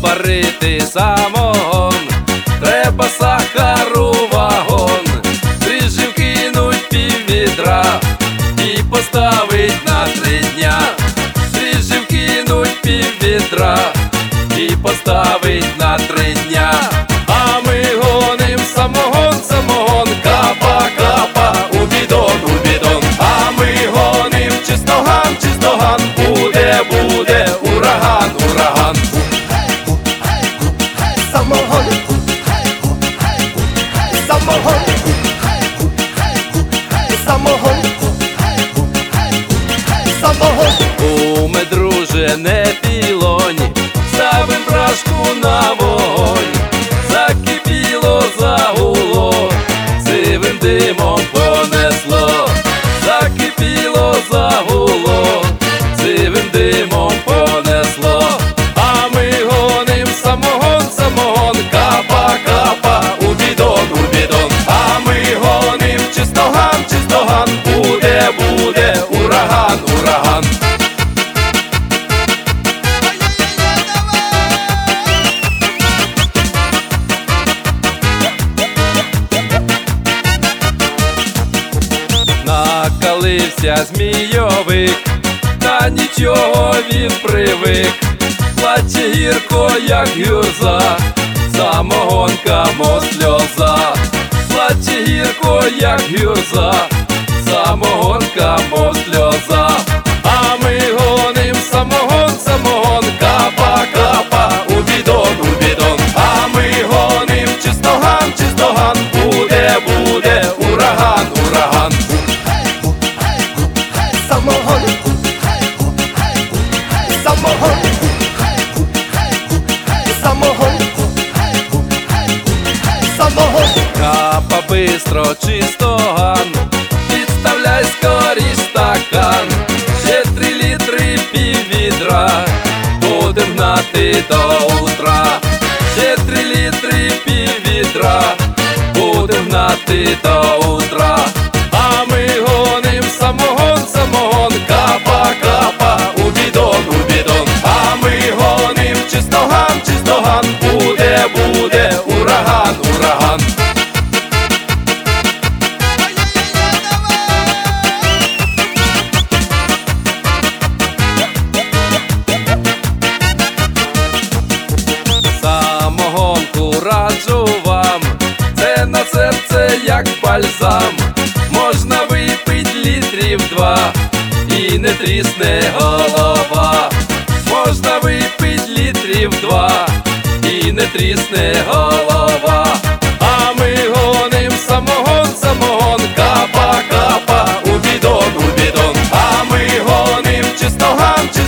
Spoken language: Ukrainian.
варити самогон, треба сахару вагон, дріжджів кинуть піввідра і поставить на 3 дня. Дріжджів кинуть піввідра і поставить на 3 дня. А ми гоним самогон, самогон, капа, капа, у бідон, у бідон. А ми гоним чистоган, чистоган, буде, буде ураган, ураган. Самогон, самогон, самогон, самогон. Куме, друже, не пілонь, ставим брашку на вогонь. Закипіло, загуло, сивим димом понесло. Закипіло, загуло, сивим димом понесло. А ми гоним самогон, самогон, капа, капа, у бідон, у бідон. А ми гоним чистоган, чистоган, буде, буде ураган, ураган. Накалився змійовик, та нічого він привик. Плаче гірко, як гюрза, самогонка, мов сльоза. Плаче гірко, як гюрза, самогонка, мов сльоза. А ми гоним самогон, самогон, капа, капа, у бідон, у бідон. А ми гоним чистоган, чистоган, буде, буде ураган, ураган. Самогон, самогон, самогон, самогон. Капа, бистро, чистоган, підставляй скоріш стакан. Ще 3 літри піввідра, будем гнати до утра. Ще 3 літри піввідра, будем гнати до утра. А ми гоним самогон, самогон, капа, капа, у бідон, у бідон. А ми гоним чистоган, чистоган, буде, буде ураган, ураган. Самогонку раджу вам, це на серце як бальзам. Можна випить літрів 2 і не трісне голова. Можна випить літрів 2 і не трісне голова. А ми гоним самогон, самогон, капа, капа, у бідон, у бідон. А ми гоним чистоган,